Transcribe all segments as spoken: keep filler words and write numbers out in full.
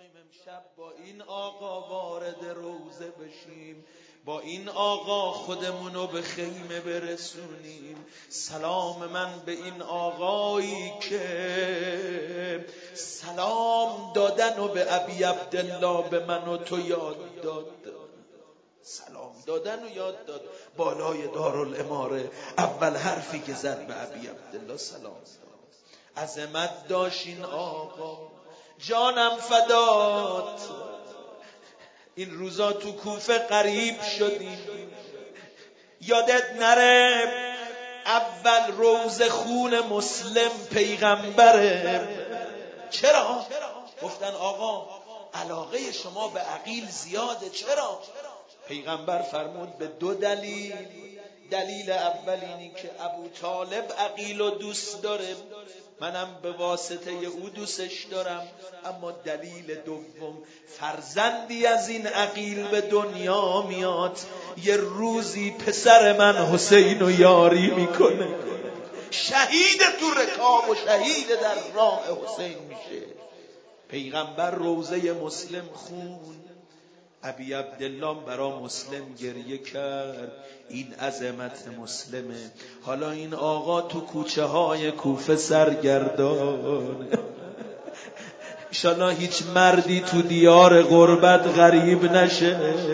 امشب با این آقا وارد روزه بشیم، با این آقا خودمونو به خیمه برسونیم. سلام من به این آقایی که سلام دادن و به ابی عبدالله به من و تو یاد داد، سلام دادن و یاد داد. بالای دارالاماره اول حرفی که زد به ابی عبدالله سلام داد. عظمت داشت این آقا، جانم فدات. این روزا تو کوفه غریب شدیم، یادت نره اول روز خون مسلم پیغمبره. چرا؟ گفتن آقا علاقه شما به عقیل زیاده. چرا؟ پیغمبر فرمود به دو دلیل. دلیل اول اینی که ابو طالب عقیل و دوست داره، منم به واسطه او دوستش دارم. اما دلیل دوم، فرزندی از این عقیل به دنیا میاد، یه روزی پسر من حسین و یاری میکنه، شهید تو رکاب و شهید در راه حسین میشه. پیغمبر روزه مسلم خون، ابی عبدالله برا مسلم گریه کرد. این عظمت مسلمه. حالا این آقا تو کوچه های کوفه سرگردان، انشالله هیچ مردی تو دیار غربت غریب نشه.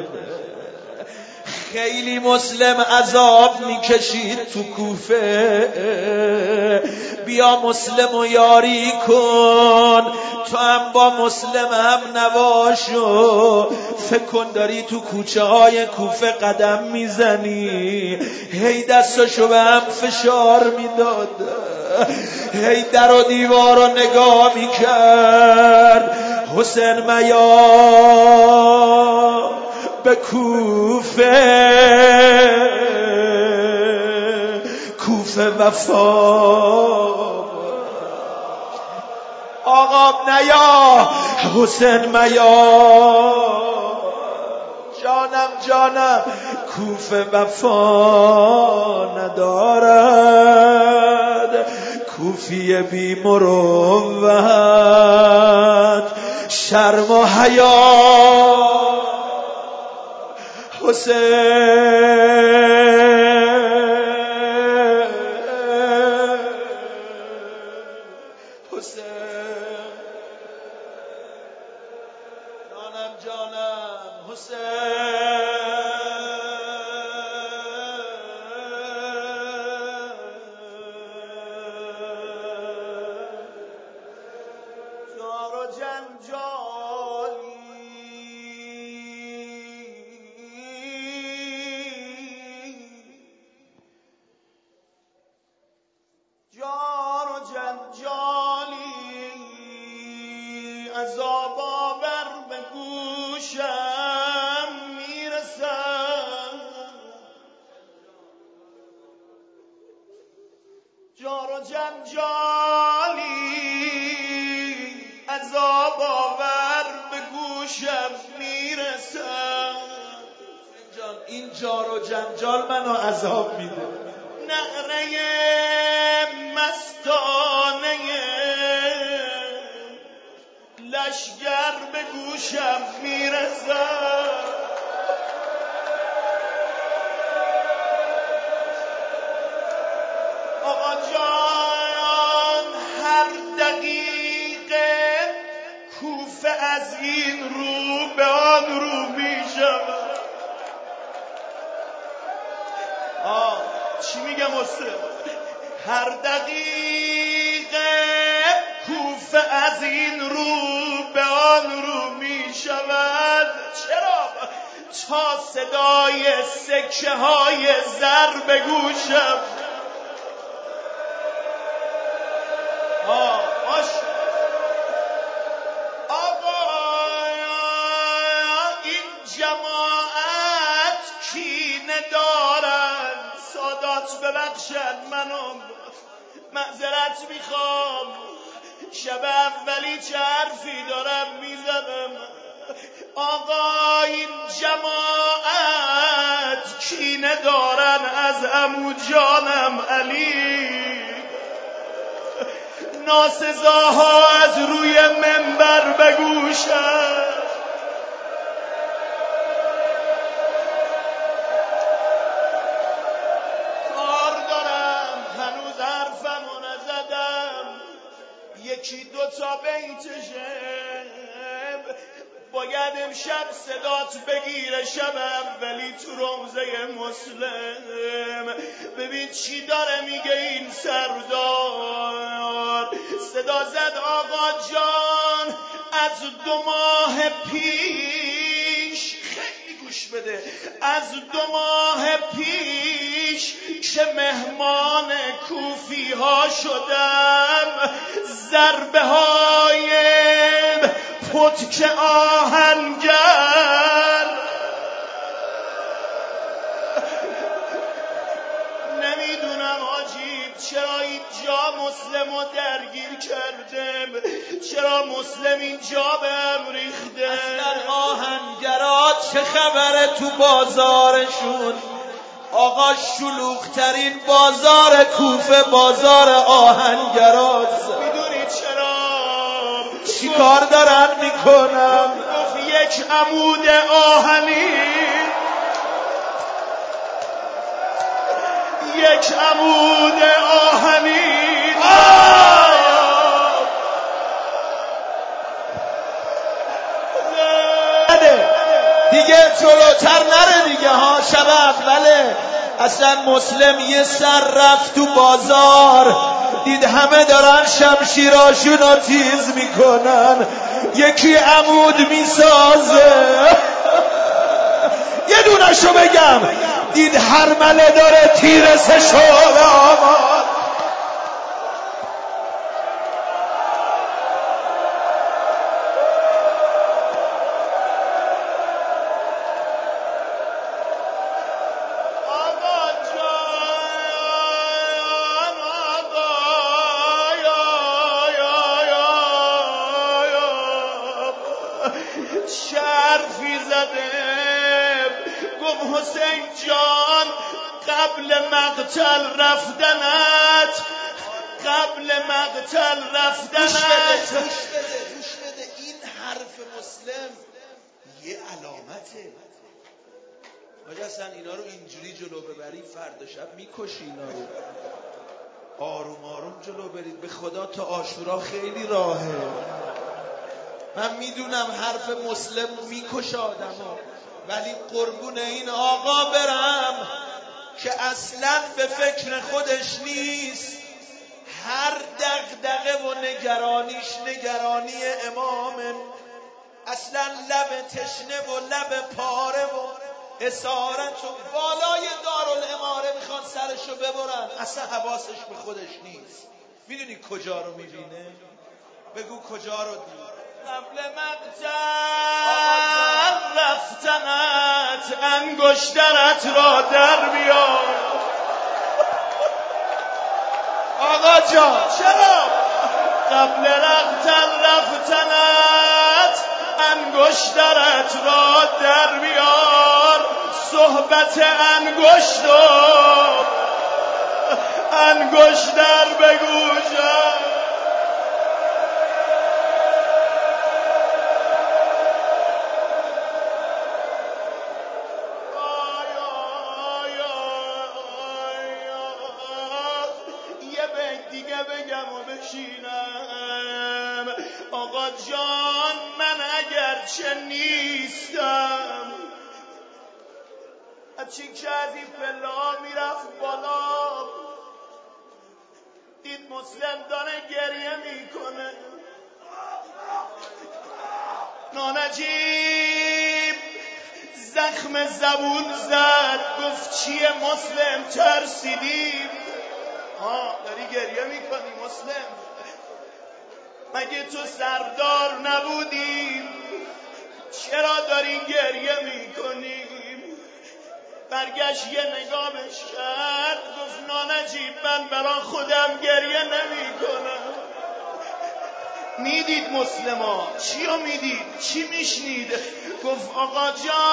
خیلی مسلم عذاب میکشید تو کوفه، بیا مسلم و یاری کن، تو هم با مسلم هم نباشو. فکر کن داری تو کوچه های کوفه قدم میزنی، هی دستشو به هم فشار میداد، هی در و دیوار رو نگاه میکرد. حسین میا به کوفه، کوفه وفا. آقا نیا حسین میا، جانم جانم کوفه وفا ندارد. کوفی بی مروت شرم و حیا. حسین حسین جانم جانم حسین. جار و جنجالی جار و جنجالی عذاب آور به گوشم میرسد. جار و جنجالی عذاب آور به گوشم میرسد. این جار و جنجال منو عذاب میده. نعره مستانه لشگر به گوشم میرسد. آقا جان هر دقیقه کوفه از این رو به آن رو میشود. آه چی میگم استاد؟ هر دقیقه کوفه از این رو به آن رو می شود. چرا؟ تا صدای سکه های زر به گوشم. آه باش آقا این جماعت کینه دارن. سادات ببخشن منو معذرت میخوام، شب اولی چه حرفی دارم میزنم. آقا این جماعت کینه دارن از عمو جانم علی. ناسزاها از روی منبر به گوشم باید امشب صدات بگیره شب اولی تو روضه مسلم. ببین چی داره میگه این سردار. صدا زد آقا جان از دو ماه پیش، خیلی گوش بده، از دو ماه پیش که مهمان کوفی ها شدم، ضربه های پتک آهنگر نمیدونم حاجی چرا اینجا مسلم رو درگیر کردم، چرا مسلم اینجا به هم ریخته. اصلا آهنگرات چه خبره تو بازارشون؟ آقا شلوغترین بازار کوفه بازار آهنگراست. میدونی چرا؟ چی کار دارن میکنن؟ گفت یک عمود آهنی، یک عمود آهنی دیگه جلوتر نره دیگه ها. شب اوله اصلا مسلم یه سر رفت تو بازار، دید همه دارن شمشیراشون رو تیز میکنن، یکی عمود میسازه. یه دونشو بگم، دید هرمله داره تیر سه شعله آماد. شرفی زده گفت حسین جان قبل مقتل رفتنت، قبل مقتل رفتنت. گوش بده گوش بده گوش بده این حرف مسلم یه علامته. حاجی اصلا اینا رو اینجوری جلو ببری فردا شب میکشی اینا رو. آروم آروم جلو برید، به خدا تا عاشورا خیلی راهه. من میدونم حرف مسلم میکشه آدمو، ولی قربون این آقا برم که اصلا به فکر خودش نیست. هر دغدغه و نگرانیش نگرانی امامه. اصلا لب تشنه و لب پاره و اسارت و بالای دارالاماره میخوان سرشو ببرن، اصلا حواسش به خودش نیست. میدونی کجا رو میبینه؟ بگو کجا رو دید؟ قبل مقتل رفتنت انگشترت را در بیار. آقا جان چرا؟ قبل مقتل رفتنت انگشترت را در بیار. صحبت انگشت انگشتر بگوشم. دیگه بگم و بشینم. آقا جان من اگرچه نیستم، چی که از این پلا میرفت بالا، دید مسلم داره گریه میکنه. نانجیب زخم زبون زد، گفت چیه مسلم ترسیدیم؟ ها داری گریه میکنی مسلم؟ مگه تو سردار نبودی؟ چرا داری گریه میکنی؟ برگشت یه نگاه بهش کرد، گفت نانجیب من برا خودم گریه نمیکنم. میدید مسلما چی رو میدید؟ چی میشنید؟ گفت آقا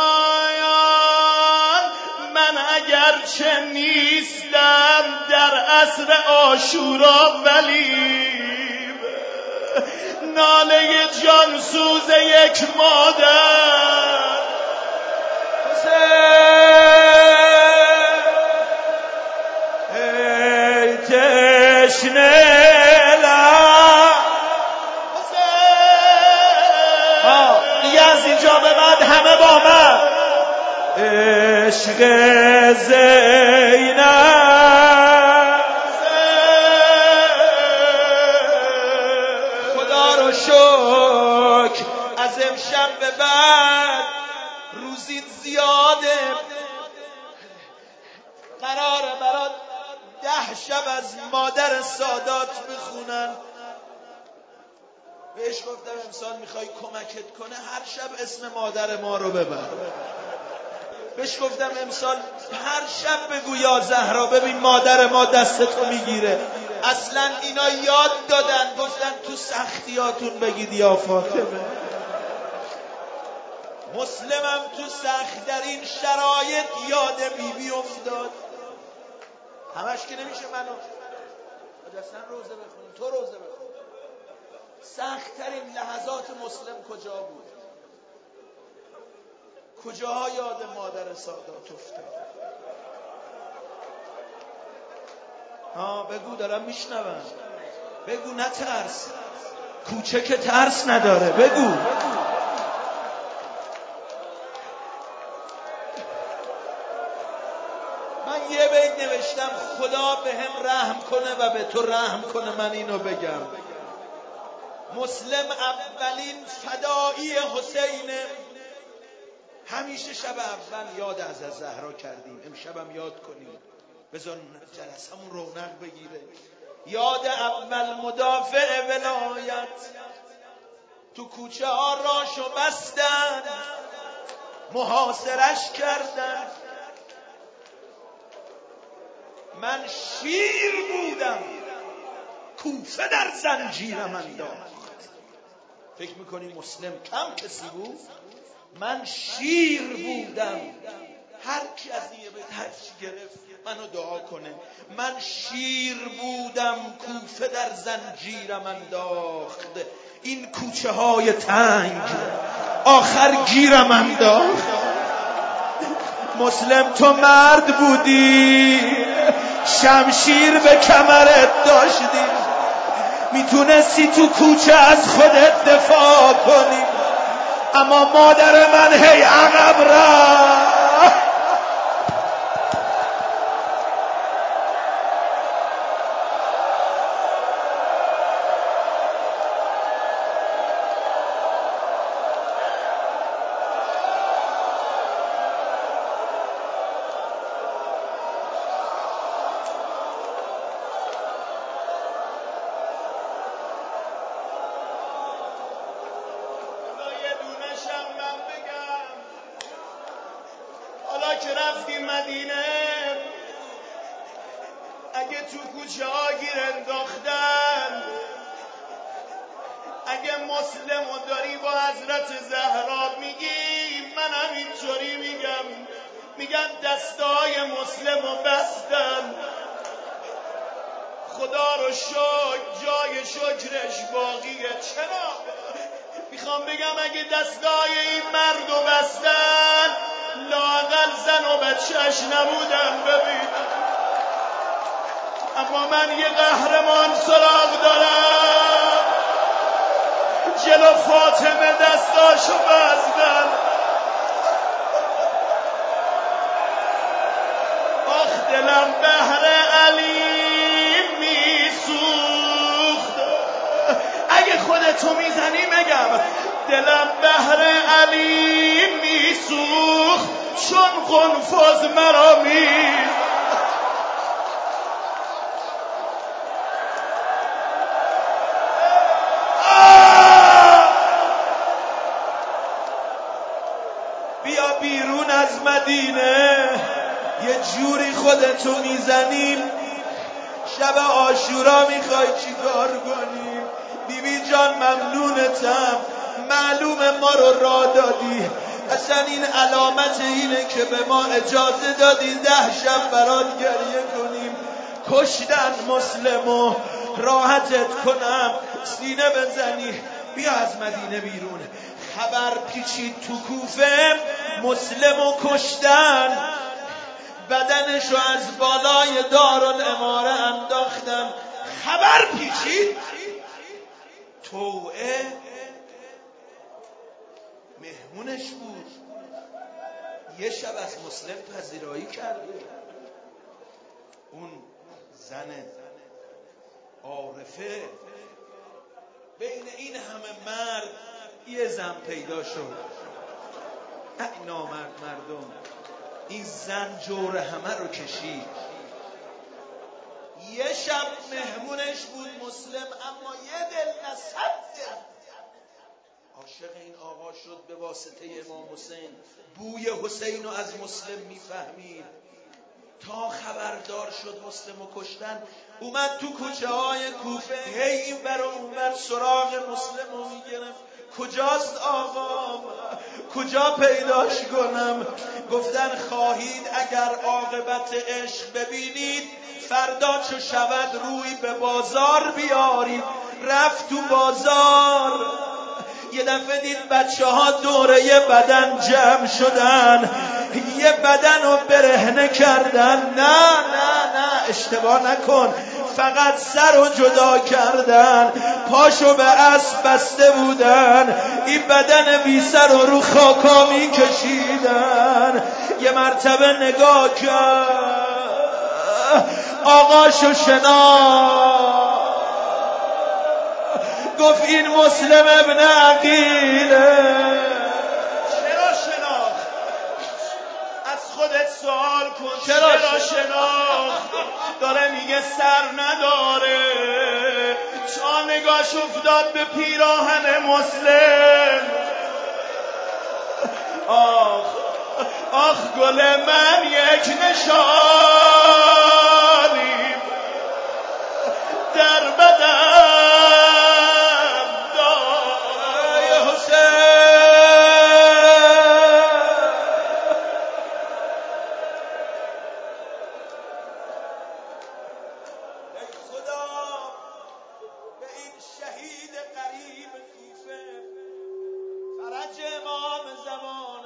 جان من اگرچه نیستم در عصر عاشورا، ولی ناله جانسوز یک مادر ای تشنه بقیه از اینجا به بعد همه با من. عشق زینب خدا رو شکر از امشب به بعد روزی زیاده، قراره برات ده شب از مادر سادات بخونن. بهش گفتم امسال میخوای کمکت کنه هر شب اسم مادر ما رو ببر. بهش گفتم امسال هر شب بگو یا زهرا ببین مادر ما دستتو میگیره. اصلا اینا یاد دادن، گفتن تو سختیاتون بگید یا فاطمه. مسلمم تو سخت در این شرایط یاد بیبی افتاد. همش که نمیشه منو اصلا روزه بخونیم، تو روزه بخون. سخت‌ترین لحظات مسلم کجا بود؟ کجاها یاد مادر سادات افتاد؟ ها بگو، دارم میشنوم. بگو نترس، کوچه که ترس نداره. بگو من یه بیت نوشتم خدا به هم رحم کنه و به تو رحم کنه. من اینو بگم، مسلم اولین فدایی حسینه. همیشه شب اول یاد از زهرا کردیم، امشبم یاد کنیم، بذار جلسمون رونق بگیره. یاد اول مدافع ولایت، تو کوچه ها راشو بستن، محاصرش کردن. من شیر بودم کوفه در زنجیرم انداخت. فکر میکنی مسلم کم کسی بود؟ من شیر بودم. هر کی از این بیت هر چی گرفت منو دعا کنه. من شیر بودم کوفه در زنجیرم انداخت، این کوچه های تنگ آخر گیرم انداخت. مسلم تو مرد بودی، شمشیر به کمرت داشتی، میتونستی تو کوچه از خودت دفاع کنی، اما مادر من هی عقب رفت. که رفتیم مدینه، اگه تو کوچه ها گیر انداختن، اگه مسلمو داری با حضرت زهرا میگی، منم اینطوری میگم، میگم دستای مسلمو بستن. خدا رو شکر جای شکرش باقیه. چرا؟ میخوام بگم اگه دستای این مردو بستن، لااقل زن و بچهش نبودن. ببین اما من یه قهرمان سراغ دارم، جلو فاطمه دستاشو بستن. آخ دلم بهر علی میسوخت. اگه خودتو میزنی بگم دلم بهر علی میسوخت، چون قنفذ مرا میز. بیا بیرون از مدینه، یه جوری خودتو میزنیم. شب عاشورا میخوای چی کار کنیم؟ بیبی جان ممنونتم، معلومه ما رو راه دادی. اصلا این علامت اینه که به ما اجازه دادی ده شب برات گریه کنیم. کشتن مسلمو، راحتت کنم سینه بزنی. بیا از مدینه بیرون. خبر پیچید تو کوفه، مسلمو کشتن، بدنشو از بالای دارالاماره انداختن. خبر پیچید، توعه مهمونش بود، یه شب از مسلم پذیرایی کرده. اون زن عارفه بین این همه مرد یه زن پیدا شد. ای نامرد مردم، این زن جور همه رو کشید. یه شب مهمونش بود مسلم، اما یه دل نه صد دل عاشق این آقا شد. به واسطه امام حسین بوی حسین رو از مسلم میفهمید. تا خبردار شد مسلم رو کشتن، اومد تو کوچه های کوفه، هی این بر و اون بر سراغ مسلم رو میگرفت. کجاست آقام؟ کجا پیداش کنم؟ گفتن خواهید اگر عاقبت عشق ببینید، فردا چو شود روی به بازار بیارید. رفت تو بازار، یه دفعه دید بچه ها دوره یه بدن جمع شدن، یه بدن رو برهنه کردن. نه نه نه اشتباه نکن، فقط سر رو جدا کردن، پاشو به اسب بسته بودن، این بدن بی سر رو رو خاکا می کشیدن. یه مرتبه نگاه کرد، آقاشو شناخت، گفت این مسلم ابن عقیله. چرا شناخت؟ از خودت سوال کن. چرا, چرا شناخت؟ داره میگه سر نداره. تا نگاش افتاد به پیراهن مسلم، آخ آخ گل من یک نشانی در بدن شهید قریب کوفه، فرج امام زمان